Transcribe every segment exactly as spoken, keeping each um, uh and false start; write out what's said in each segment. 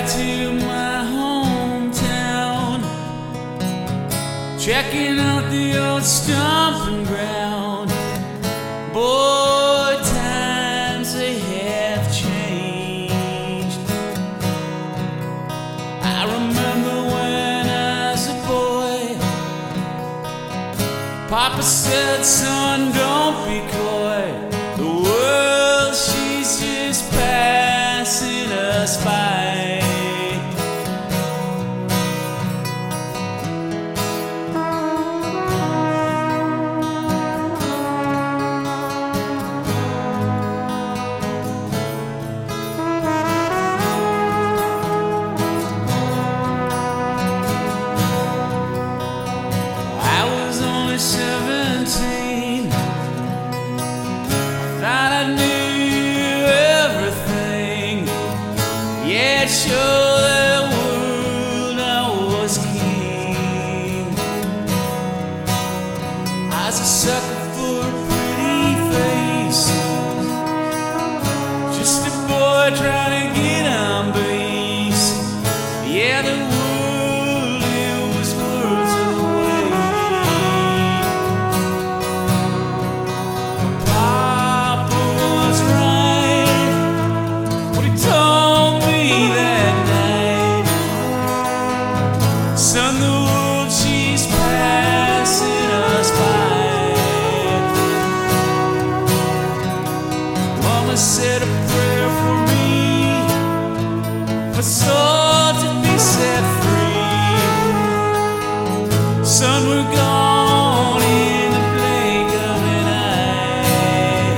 to my hometown, checking out the old stomping ground. Boy, times they have changed. I remember when I was a boy, Papa said, son, don't be coy. The world, she's just passing us by. seventeen, thought I knew everything. Yeah, show the world I was king. I was a sucker for a pretty face, just a boy trying to get on base. Yeah, the world, it was worlds away. Papa was right when he told me that night, son, the world, she's passing us by. Mama said a prayer for me, my soul to be set free. Son, we're gone in the blink of an eye.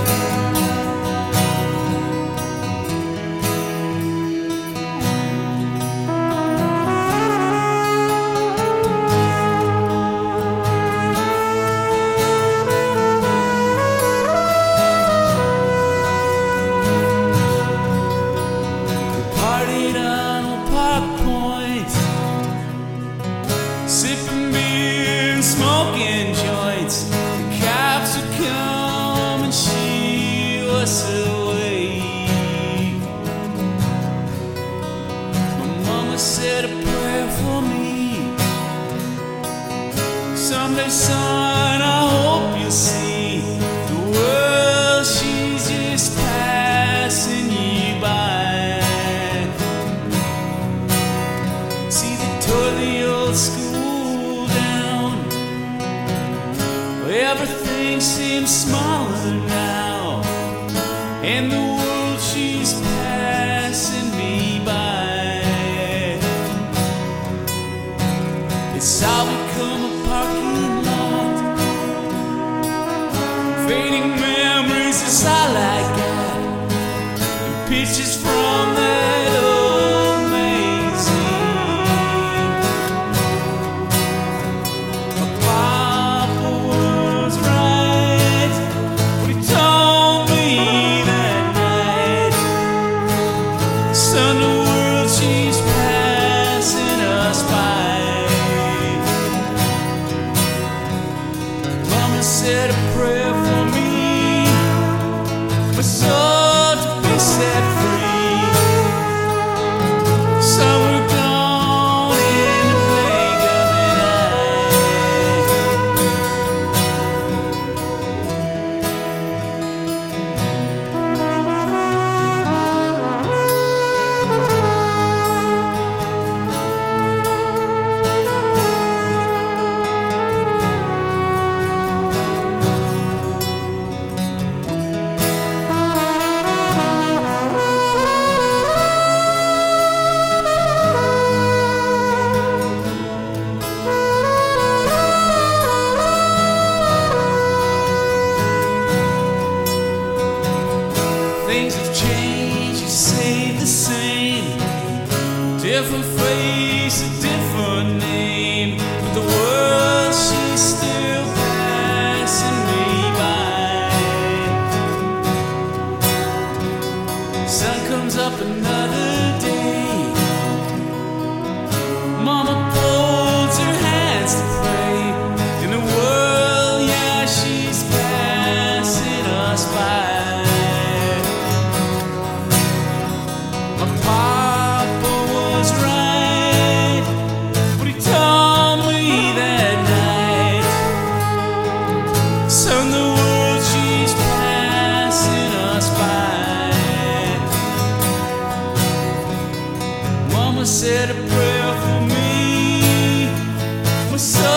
We partied on Old Park Point, sipping beer and smoking joints. The cops would come and shoo us away. My mama said a prayer for me, someday, son, I hope you'll see the world, she's just passing you by. See, they tore the old school down, everything seems smaller now, and the world, she's passing me by. It's all become a parking lot, fading memories is all I got, and pictures from that old magazine. My papa was right when he told me that night, son, the world, she's passing us by. Mama said a prayer for me, my soul to be set free. So we're gone in the blink of an Things have changed, you say the same, different face, a different name, but the world, she's still passing me by. Sun comes up another day, Mama folds her hands to pray, in the world, yeah, she's passing us by. My papa was said a prayer for me. My son